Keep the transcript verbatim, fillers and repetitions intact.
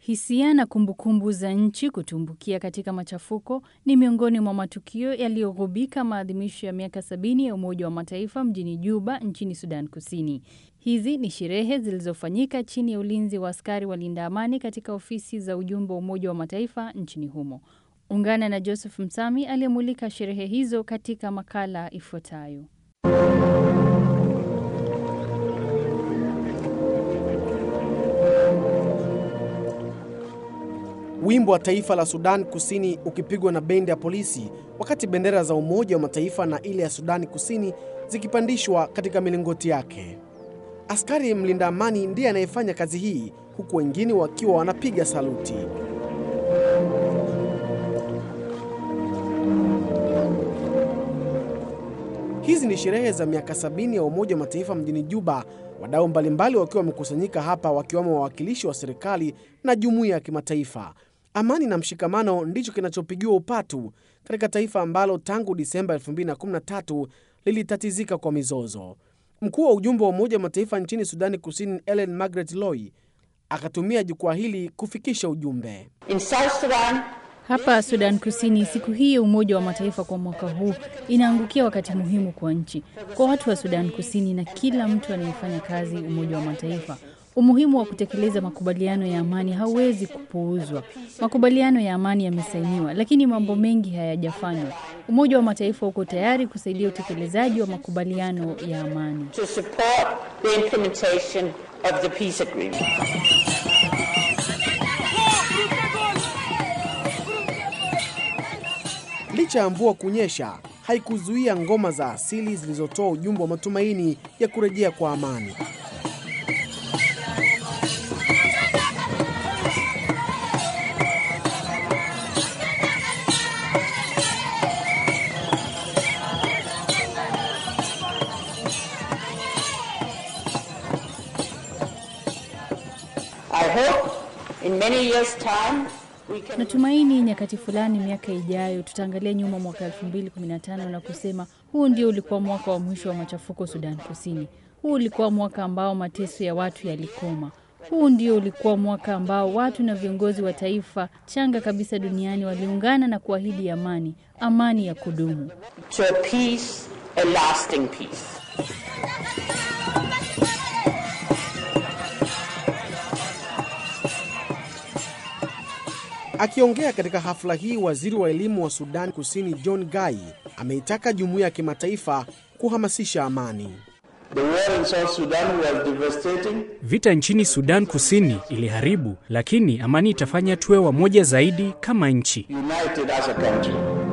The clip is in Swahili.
Hisia na kumbukumbu za nchi kutumbukia katika machafuko ni miongoni mwa matukio yaliyogubika maadhimisho ya miaka sabini ya Umoja wa Mataifa mjini Juba nchini Sudan Kusini. Hizi ni sherehe zilizofanyika chini ya ulinzi wa askari walinda amani katika ofisi za ujumbe wa Umoja wa Mataifa nchini humo. Ungana na Joseph Msami aliyemulika sherehe hizo katika makala ifuatayo. Wimbo wa taifa la Sudan Kusini ukipigwa na bendi ya polisi, wakati bendera za Umoja wa Mataifa na ile ya Sudan Kusini zikipandishwa katika milingoti yake. Askari mlinda amani ndiye anayefanya kazi hii, huku wengine wakiwa wanapiga saluti. Hizi ni sherehe za miaka sabini ya Umoja wa Mataifa mjini Juba, wadau mbalimbali wakiwa wamekusanyika hapa, wakiwamo wawakilishi wa serikali na jumuiya ya kimataifa. Amani na mshikamano ndicho kinachopigiwa upatu katika taifa ambalo tangu Disemba elfu mbili na kumi na tatu lilitatizika kwa mizozo. Mkuu wa ujumbe wa Umoja wa Mataifa nchini Sudani Kusini, Ellen Margaret Loy, akatumia jukwaa hili kufikisha ujumbe. In South Sudan, hapa Sudan Kusini, siku hii ya Umoja wa Mataifa kwa mwaka huu inaangukia wakati muhimu kwa nchi, kwa watu wa Sudan Kusini na kila mtu anayefanya kazi Umoja wa Mataifa. Umuhimu wa kutekeleza makubaliano ya amani hauwezi kupuuzwa. Makubaliano ya amani yamesainiwa, lakini mambo mengi hayajafanywa. Umoja wa Mataifa uko tayari kusaidia utekelezaji wa makubaliano ya amani. To support the implementation of the peace agreement. Licha ya mvua kunyesha, haikuzuia ngoma za asili zilizotoa ujumbe wa matumaini ya kurejea kwa amani. I hope in many years time Natumaini nyakati fulani miaka ijayo tutaangalia nyuma mwaka elfu mbili kumi na tano na kusema huu ndio ulikuwa mwaka wa mwisho wa machafuko Sudan Kusini. Huu ulikuwa mwaka ambao mateso ya watu yalikoma. Huu ndio ulikuwa mwaka ambao watu na viongozi wa taifa changa kabisa duniani waliungana na kuahidi amani, amani ya kudumu. To a peace, a lasting peace. Akiongea katika hafla hii, waziri wa elimu wa Sudan Kusini John Gai ameitaka jumuiya ya kimataifa kuhamasisha amani. The war in South Sudan was devastating. Vita nchini Sudan Kusini iliharibu, lakini amani itafanya tuwe wamoja zaidi kama nchi. United as a country.